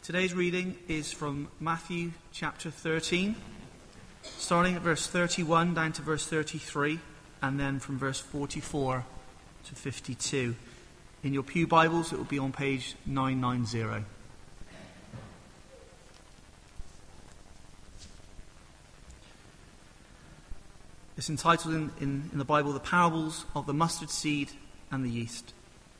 Today's reading is from Matthew chapter 13, starting at verse 31 down to verse 33, and then from verse 44 to 52. In your pew Bibles, it will be on page 990. It's entitled in the Bible, The Parables of the Mustard Seed and the Yeast.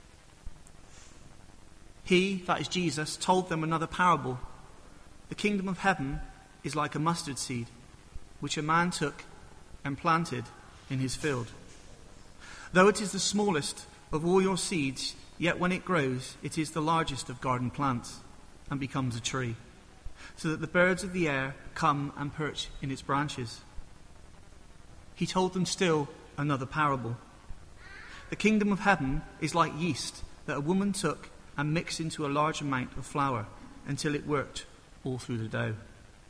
He, that is Jesus, told them another parable. The kingdom of heaven is like a mustard seed, which a man took and planted in his field. Though it is the smallest of all your seeds, yet when it grows, it is the largest of garden plants and becomes a tree, so that the birds of the air come and perch in its branches. He told them still another parable. The kingdom of heaven is like yeast that a woman took and mixed into a large amount of flour until it worked all through the dough.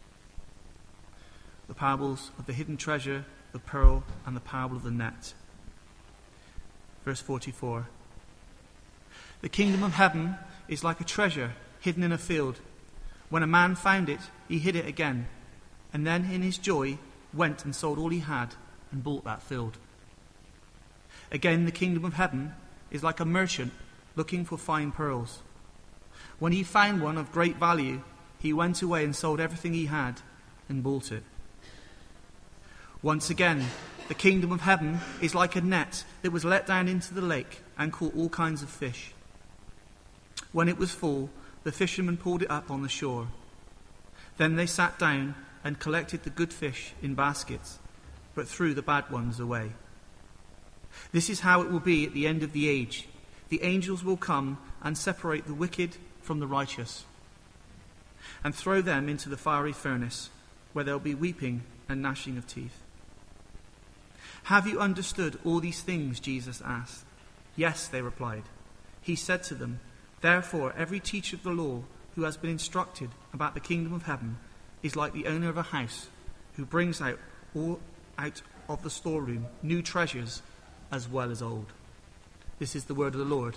The parables of the hidden treasure, the pearl, and the parable of the net. Verse 44. The kingdom of heaven is like a treasure hidden in a field. When a man found it, he hid it again, and then in his joy went and sold all he had and bought that field. Again, the kingdom of heaven is like a merchant looking for fine pearls. When he found one of great value, he went away and sold everything he had and bought it. Once again, the kingdom of heaven is like a net that was let down into the lake and caught all kinds of fish. When it was full, the fishermen pulled it up on the shore. Then they sat down and collected the good fish in baskets, but threw the bad ones away. This is how it will be at the end of the age. The angels will come and separate the wicked from the righteous and throw them into the fiery furnace, where there will be weeping and gnashing of teeth. Have you understood all these things? Jesus asked. Yes, they replied. He said to them, therefore every teacher of the law who has been instructed about the kingdom of heaven is like the owner of a house who brings out of the storeroom new treasures as well as old. This is the word of the Lord.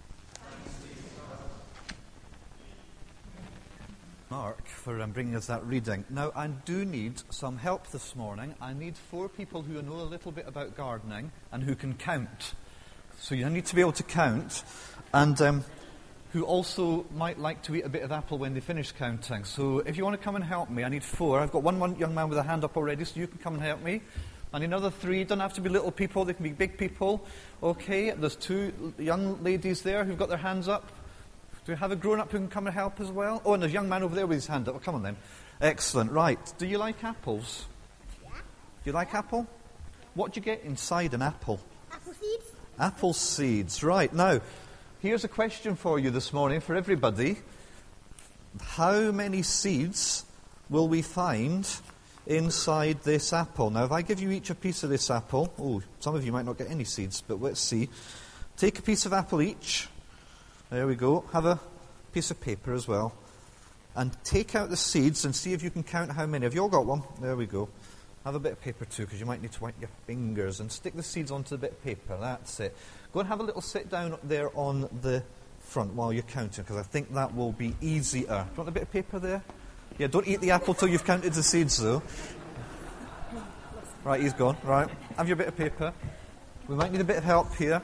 Mark for bringing us that reading. Now, I do need some help this morning. I need 4 people who know a little bit about gardening and who can count. So you need to be able to count, and who also might like to eat a bit of apple when they finish counting. So if you want to come and help me, I need 4. I've got one young man with a hand up already, so you can come and help me. I need another 3. Don't have to be little people, they can be big people. Okay, there's 2 young ladies there who've got their hands up. Do we have a grown-up who can come and help as well? Oh, and there's a young man over there with his hand up. Oh, come on then. Excellent. Right. Do you like apples? Yeah. Do you like apple? What do you get inside an apple? Apple seeds. Apple seeds. Right. Now, here's a question for you this morning, for everybody. How many seeds will we find inside this apple? Now, if I give you each a piece of this apple, some of you might not get any seeds, but let's see. Take a piece of apple each. There we go. Have a piece of paper as well. And take out the seeds and see if you can count how many. Have you all got one? There we go. Have a bit of paper too, because you might need to wipe your fingers. And stick the seeds onto the bit of paper. That's it. Go and have a little sit down there on the front while you're counting, because I think that will be easier. Do you want a bit of paper there? Yeah, don't eat the apple till you've counted the seeds, though. Right, he's gone. Right, have your bit of paper. We might need a bit of help here.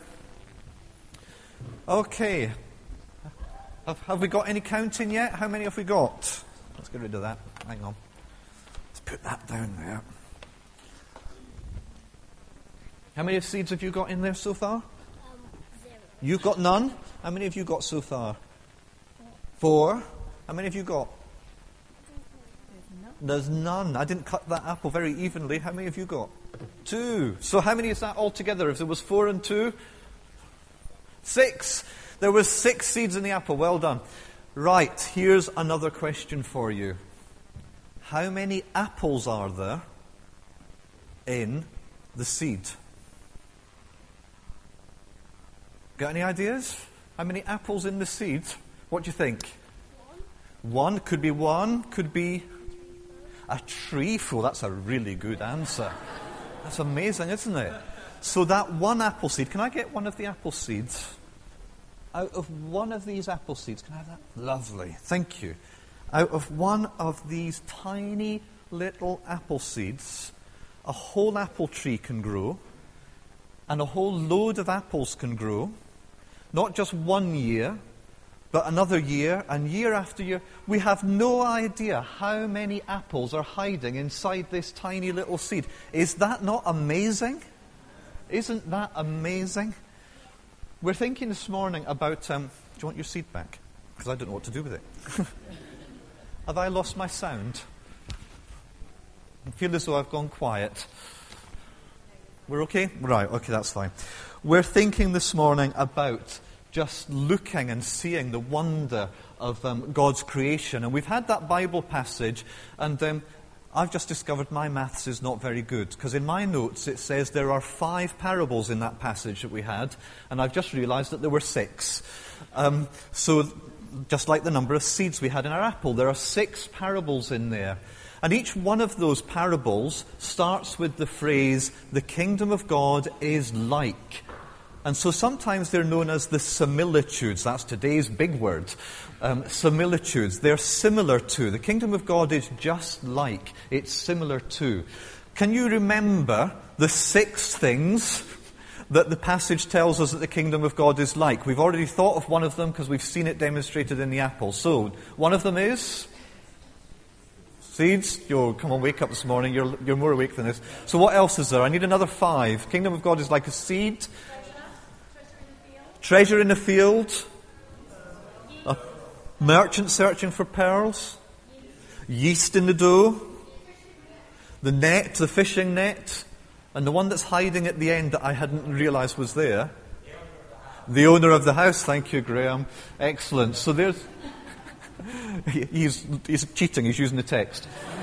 Okay. Have we got any counting yet? How many have we got? Let's get rid of that. Hang on. Let's put that down there. How many seeds have you got in there so far? 0. You've got none? How many have you got so far? 4. How many have you got? There's none. I didn't cut that apple very evenly. How many have you got? 2. So how many is that altogether? If there was 4 and 2? 6. There was 6 seeds in the apple. Well done. Right, here's another question for you. How many apples are there in the seed? Got any ideas? How many apples in the seed? What do you think? 1. Could be 1. Could be a treeful. That's a really good answer. That's amazing, isn't it? So that 1 apple seed, can I get one of the apple seeds? Out of one of these apple seeds, can I have that? Lovely, thank you. out of one of these tiny little apple seeds, a whole apple tree can grow, and a whole load of apples can grow, not just 1 year, but another year, and year after year. We have no idea how many apples are hiding inside this tiny little seed. Is that not amazing? Isn't that amazing? We're thinking this morning about... do you want your seed back? Because I don't know what to do with it. Have I lost my sound? I feel as though I've gone quiet. We're okay? Right, okay, that's fine. We're thinking this morning about just looking and seeing the wonder of God's creation. And we've had that Bible passage, and I've just discovered my maths is not very good, because in my notes it says there are 5 parables in that passage that we had, and I've just realised that there were 6. So just like the number of seeds we had in our apple, there are 6 parables in there. And each one of those parables starts with the phrase, the kingdom of God is like. And so sometimes they're known as the similitudes. That's today's big word. Similitudes. They're similar to. The kingdom of God is just like. It's similar to. Can you remember the 6 things that the passage tells us that the kingdom of God is like? We've already thought of one of them because we've seen it demonstrated in the apple. So, one of them is... seeds? Come on, wake up this morning. You're more awake than this. So what else is there? I need another 5. Kingdom of God is like a seed. Treasure in the field. A merchant searching for pearls. Yeast in the dough. The net, the fishing net. And the one that's hiding at the end that I hadn't realised was there. The owner of the house. Thank you, Graham. Excellent. So there's... He's cheating. He's using the text.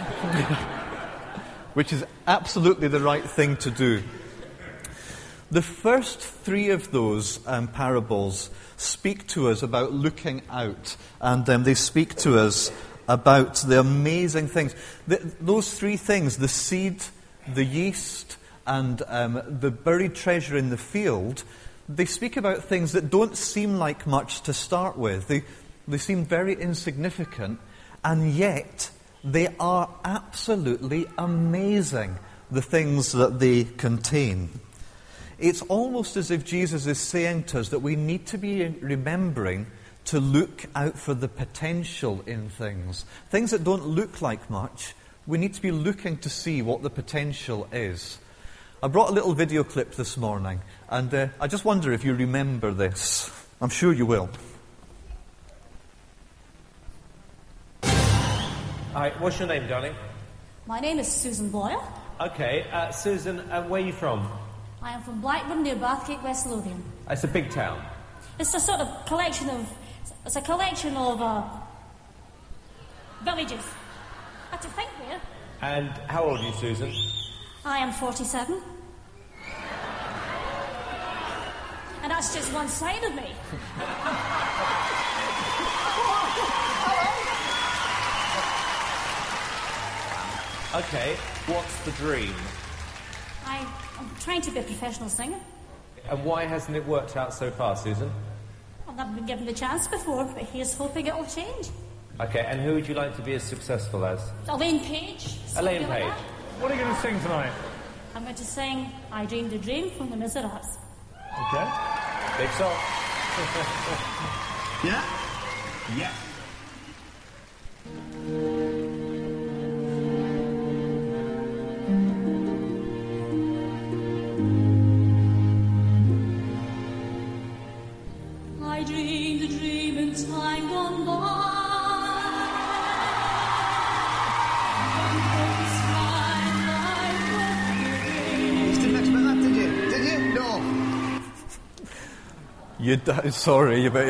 Which is absolutely the right thing to do. The first 3 of those parables speak to us about looking out, and they speak to us about the amazing things. Those 3 things, the seed, the yeast, and the buried treasure in the field, they speak about things that don't seem like much to start with. They seem very insignificant, and yet they are absolutely amazing, the things that they contain. It's almost as if Jesus is saying to us that we need to be remembering to look out for the potential in things. Things that don't look like much, we need to be looking to see what the potential is. I brought a little video clip this morning, and I just wonder if you remember this. I'm sure you will. Hi, what's your name, darling? My name is Susan Boyle. Okay, Susan, where are you from? I am from Blackburn near Bathgate, West Lothian. It's a big town. It's a sort of collection of... It's a collection of villages. I have to think there. And how old are you, Susan? I am 47. And that's just one side of me. Okay, what's the dream? I'm trying to be a professional singer. And why hasn't it worked out so far, Susan? I've never been given the chance before, but here's hoping it'll change. Okay, and who would you like to be as successful as? Elaine Page. Elaine Like Page. that. What are you going to sing tonight? I'm going to sing I Dreamed a Dream from the Miserables. Okay. Big song. Yeah? Yeah. I dreamed a dream in time gone by. You didn't expect that, did you? Did you? No. Sorry, but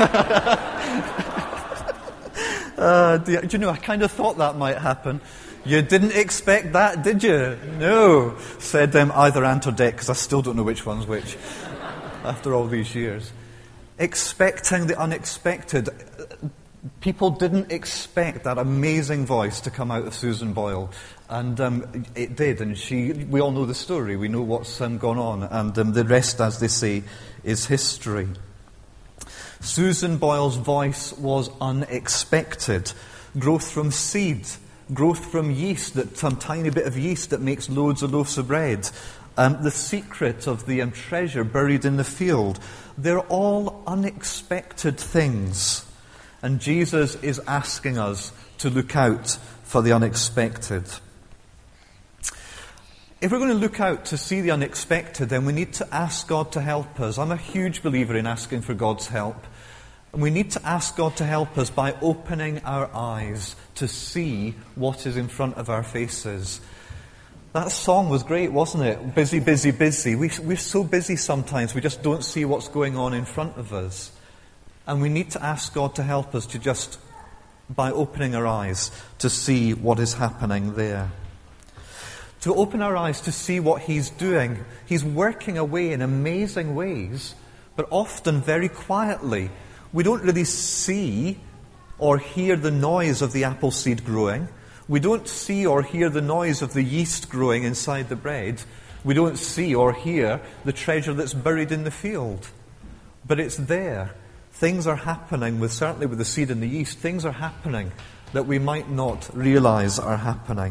do you know, I kind of thought that might happen. You didn't expect that, did you? No, said either Ant or Dec, because I still don't know which one's which after all these years. Expecting the unexpected. People didn't expect that amazing voice to come out of Susan Boyle, and it did. And we all know the story. We know what's gone on, and the rest, as they say, is history. Susan Boyle's voice was unexpected. growth from seed, growth from yeast, that some tiny bit of yeast that makes loads of loaves of bread, the secret of the treasure buried in the field. They're all unexpected things. And Jesus is asking us to look out for the unexpected. If we're going to look out to see the unexpected, then we need to ask God to help us. I'm a huge believer in asking for God's help. And we need to ask God to help us by opening our eyes to see what is in front of our faces. That song was great, wasn't it? Busy, busy, busy. We're so busy sometimes, we just don't see what's going on in front of us. And we need to ask God to help us to just, by opening our eyes, to see what is happening there. To open our eyes to see what He's doing. He's working away in amazing ways, but often very quietly. We don't really see or hear the noise of the apple seed growing. We don't see or hear the noise of the yeast growing inside the bread. We don't see or hear the treasure that's buried in the field. But it's there. Things are happening, certainly with the seed and the yeast, things are happening that we might not realize are happening.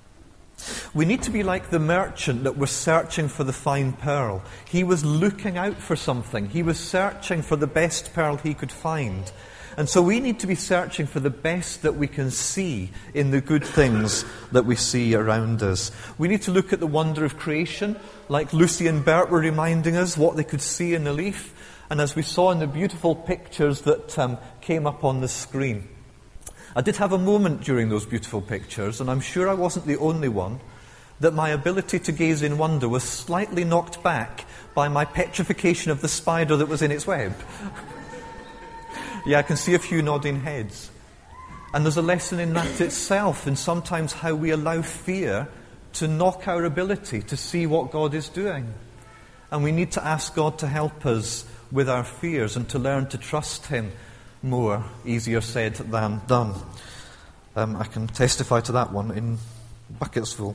We need to be like the merchant that was searching for the fine pearl. He was looking out for something. He was searching for the best pearl he could find. And so we need to be searching for the best that we can see in the good things that we see around us. We need to look at the wonder of creation, like Lucy and Bert were reminding us what they could see in the leaf. And as we saw in the beautiful pictures that came up on the screen. I did have a moment during those beautiful pictures, and I'm sure I wasn't the only one, that my ability to gaze in wonder was slightly knocked back by my petrification of the spider that was in its web. Yeah, I can see a few nodding heads. And there's a lesson in that itself, and sometimes how we allow fear to knock our ability to see what God is doing. And we need to ask God to help us with our fears and to learn to trust Him more. Easier said than done. I can testify to that one in buckets full.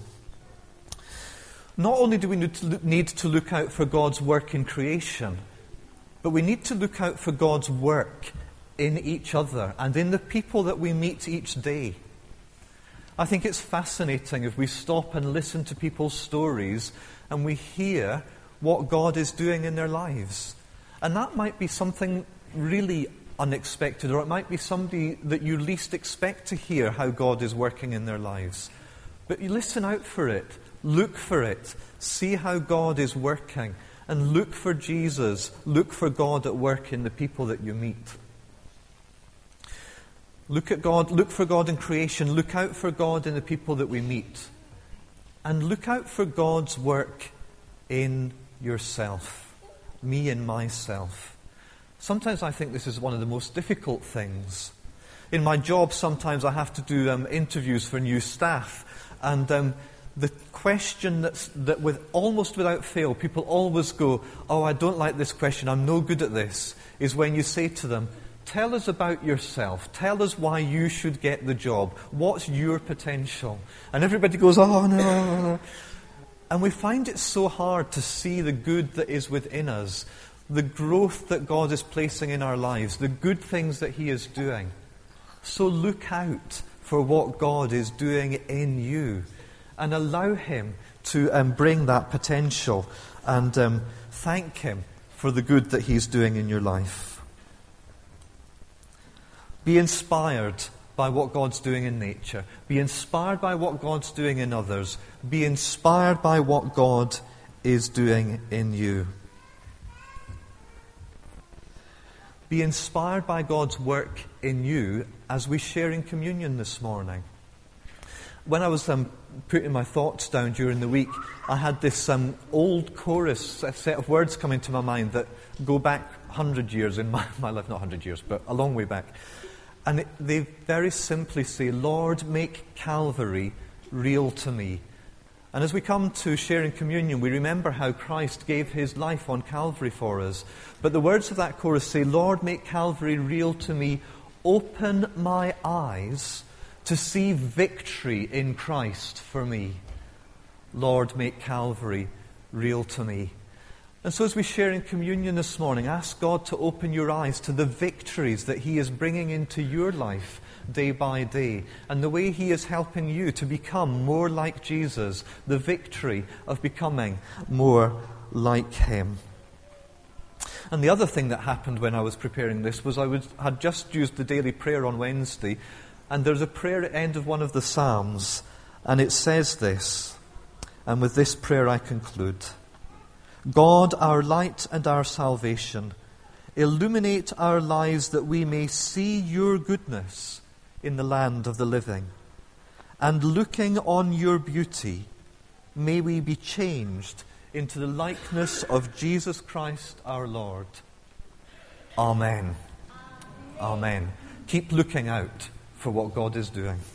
Not only do we need to look out for God's work in creation, but we need to look out for God's work in each other and in the people that we meet each day. I think it's fascinating if we stop and listen to people's stories and we hear what God is doing in their lives. And that might be something really unexpected, or it might be somebody that you least expect to hear how God is working in their lives. But you listen out for it, look for it, see how God is working, and look for Jesus, look for God at work in the people that you meet. Look at God, look for God in creation, look out for God in the people that we meet, and look out for God's work in yourself, me and myself. Sometimes I think this is one of the most difficult things. In my job, sometimes I have to do interviews for new staff. And the question that with almost without fail, people always go, "Oh, I don't like this question, I'm no good at this," is when you say to them, "Tell us about yourself. Tell us why you should get the job. What's your potential?" And everybody goes, "Oh, no." And we find it so hard to see the good that is within us, the growth that God is placing in our lives, the good things that He is doing. So look out for what God is doing in you and allow Him to bring that potential and thank Him for the good that He's doing in your life. Be inspired by what God's doing in nature. Be inspired by what God's doing in others. Be inspired by what God is doing in you. Be inspired by God's work in you as we share in communion this morning. When I was putting my thoughts down during the week, I had this old chorus, a set of words come into my mind that go back 100 years in my life, not 100 years, but a long way back. And they very simply say, "Lord, make Calvary real to me." And as we come to sharing communion, we remember how Christ gave His life on Calvary for us. But the words of that chorus say, "Lord, make Calvary real to me. Open my eyes to see victory in Christ for me. Lord, make Calvary real to me." And so as we share in communion this morning, ask God to open your eyes to the victories that He is bringing into your life day by day, and the way He is helping you to become more like Jesus, the victory of becoming more like Him. And the other thing that happened when I was preparing this was had just used the daily prayer on Wednesday, and there's a prayer at the end of one of the Psalms, and it says this, and with this prayer I conclude: God, our light and our salvation, illuminate our lives that we may see your goodness in the land of the living. And looking on your beauty, may we be changed into the likeness of Jesus Christ our Lord. Amen. Amen. Keep looking out for what God is doing.